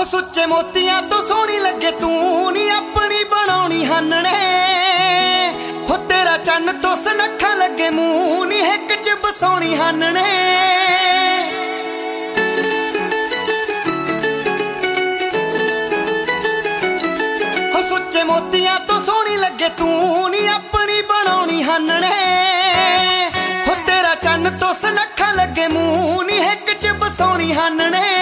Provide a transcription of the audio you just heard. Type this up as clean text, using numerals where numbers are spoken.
ਸੁੱਚੇ ਮੋਤੀਆਂ ਤੋਂ ਸੋਹਣੀ ਲੱਗੇ ਤੂੰ ਨੀ ਆਪਣੀ ਬਣਾਉਣੀ ਹਾਨਣੇ ਹੋ ਤੇਰਾ ਚੰਨ ਤੋਂ ਸਨੱਖਾ ਲੱਗੇ ਮੂੰਹ ਨੀ ਹਿੱਕ ਚ ਬਸਾਉਣੀ ਹਾਨਣੇ ਹੋ ਸੁੱਚੇ ਮੋਤੀਆਂ ਤੋਂ ਸੋਹਣੀ ਲੱਗੇ ਤੂੰ ਨੀ ਆਪਣੀ ਬਣਾਉਣੀ ਹਾਨਣੇ ਹੋ ਤੇਰਾ ਚੰਨ ਤੋਂ ਸਨੱਖਾ ਲੱਗੇ ਮੂੰਹ ਨੀ ਹਿੱਕ ਚ ਬਸਾਉਣੀ ਹਾਨਣੇ